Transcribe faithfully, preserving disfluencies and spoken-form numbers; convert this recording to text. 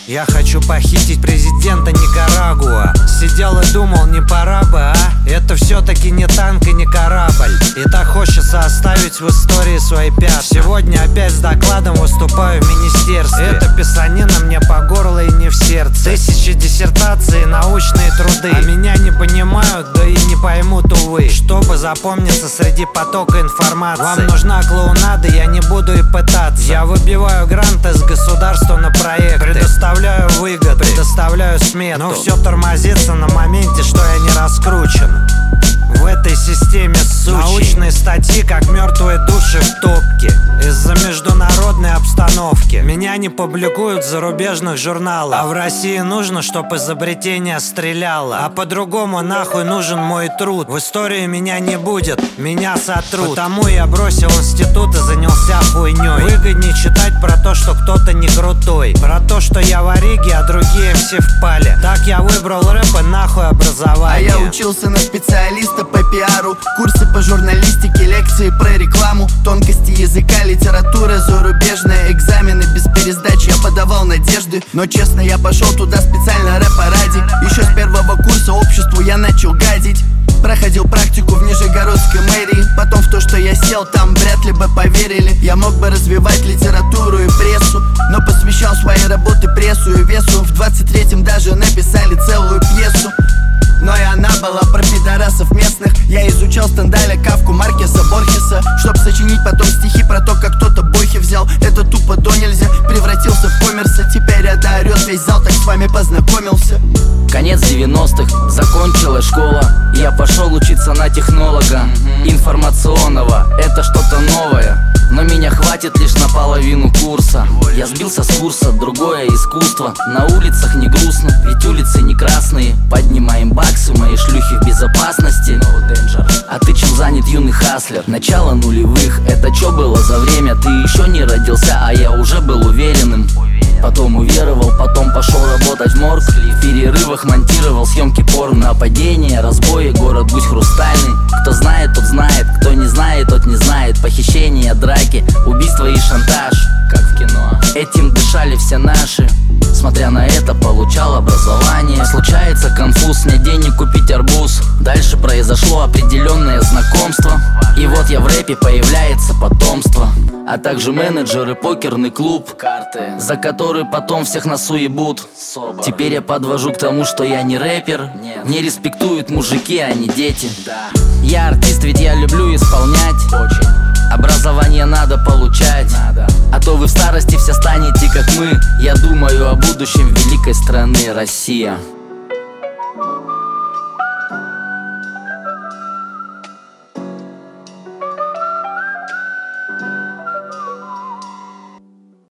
Я хочу похитить президента Никарагуа. Сидел и думал, не пора бы, а? Это все-таки не танк и не корабль. И так хочется оставить в истории свои пятна. Сегодня опять с докладом выступаю в министерстве. Эта писанина мне по горло и не в сердце. Тысячи диссертаций, научные труды, а меня не понимают, да и не поймут, увы. Чтобы запомниться среди потока информации, вам нужна клоунада, я не буду и пытаться. Я выбиваю гранты с государства на проекты, предоставляю выгоды, предоставляю смету, но все тормозится на моменте, что я не раскручен. В этой системе сучьей научные статьи, как мертвые души в топке. Из-за международной обстановки меня не публикуют в зарубежных журналах. А в России нужно, чтоб изобретение стреляло. А по-другому нахуй нужен мой труд. В истории меня не будет, меня сотрут. Потому я бросил институт и занялся хуйней. Выгоднее читать про то, что кто-то не крутой, про то, что я в Ориге, а другие все впали. Так я выбрал рэп и нахуй образование. А я учился на специалиста по пиару, курсы по журналистике, лекции про рекламу, тонкости языка, литература зарубежная, экзамены без пересдач, я подавал надежды. Но честно, я пошел туда специально рэпа ради. Еще с первого курса обществу я начал гадить. Проходил практику в Нижегородской мэрии. Потом в то, что я сел там, вряд ли бы поверили. Я мог бы развивать литературу и прессу, но посвящал свои работы прессу и весу. В двадцать третьем даже написали целую пьесу, но и она была про пидорасов местных. Я изучал Стендаля, Кавку, Маркеса, Борхеса, чтоб сочинить потом стихи про то, как кто-то бохи взял. Это тупо до нельзя, превратился в коммерса. Теперь это орёт весь зал, так с вами познакомился. Конец девяностых, закончилась школа. Я пошел учиться на технолога информационного. Это что-то новое, но меня хватит лишь на половину курса. Я сбился с курса, другое искусство. На улицах не грустно, ведь улицы не красные. Поднимаем баксы, мои шлюхи в безопасности. А ты чем занят, юный хаслер? Начало нулевых, это чё было за время? Ты еще не родился, а я уже был уверенным. Потом уверовал, потом пошел работать в морг. В перерывах монтировал съемки порно. Нападения, разбои, город гусь хрустальный. Кто знает, тот знает, кто не знает, тот не знает. Похищения, драки, убийства и шантаж, как в кино. Этим дышали все наши. Смотря на это, получал образование. Случается конфуз, нет денег купить арбуз. Дальше произошло определенное знакомство. И вот я в рэпе, появляется потомство. А также менеджеры, покерный клуб, карты, за который потом всех нас уебут. Теперь я подвожу к тому, что я не рэпер. Не респектуют мужики, а не дети. Я артист, ведь я люблю исполнять. Очень. Образование надо получать, надо. А то вы в старости все станете как мы. Я думаю о будущем великой страны Россия.